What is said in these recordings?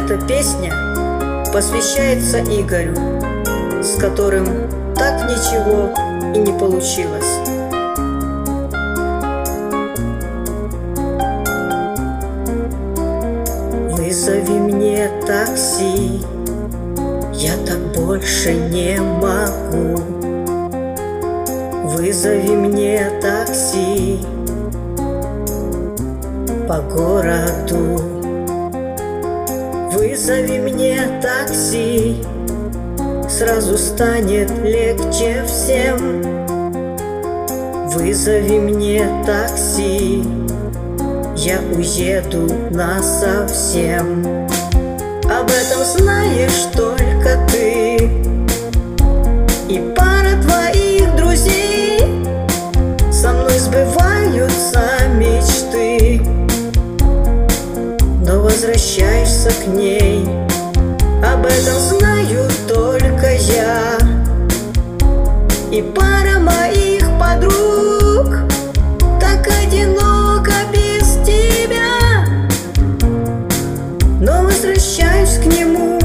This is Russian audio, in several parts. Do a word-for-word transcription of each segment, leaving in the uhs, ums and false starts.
Эта песня посвящается Игорю, с которым так ничего и не получилось. Вызови мне такси, я так больше не могу. Вызови мне такси по городу. Вызови мне такси, сразу станет легче всем. Вызови мне такси, я уеду насовсем. Об этом знаешь только ты и пара твоих друзей. Со мной сбываются мечты, но возвращаешься к ней. Об этом знаю только я и пара моих подруг. Так одиноко без тебя, но возвращаюсь к нему.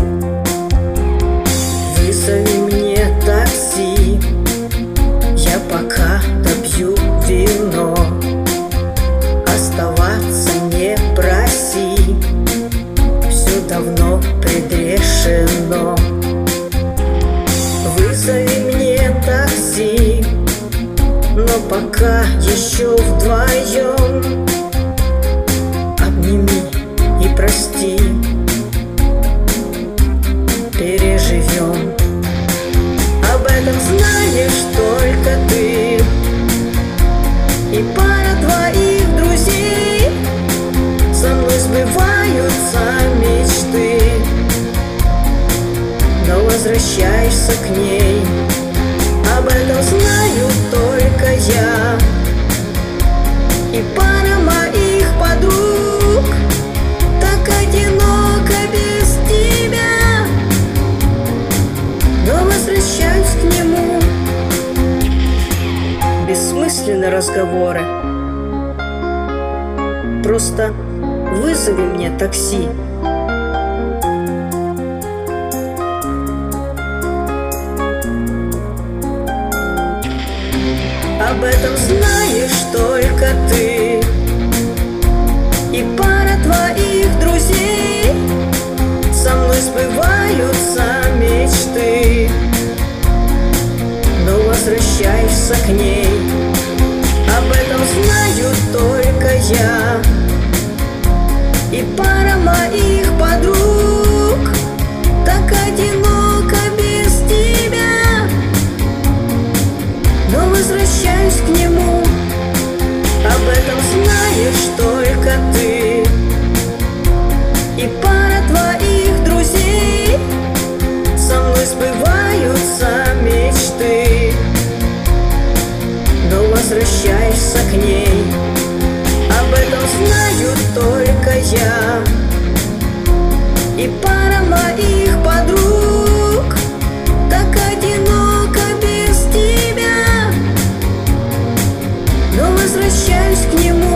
Вызови мне такси, я пока допью вино. Оставаться не проси, все давно предрешено. Вызови мне такси, но пока еще вдвоем. Обними и прости, переживем. Об этом знаешь только ты и пара твоих друзей. Со мной сбываются мечты, но возвращаешься к ней. Об этом знаю только я и пара моих подруг. Так одиноко без тебя, но возвращаюсь к нему. Бессмысленны разговоры, просто вызови мне такси. Об этом знаешь только ты и пара твоих друзей. Со мной сбываются мечты, но возвращаешься к ней. Об этом знаю только я и пара моих подруг. Так одиноко без тебя, но возвращаюсь к нему. Об этом знаешь только ты и пара твоих друзей. Со мной сбываются мечты, но возвращаешься к ней. Об этом знаю только я и пара моих подруг. Так одиноко без тебя, но возвращаюсь к нему.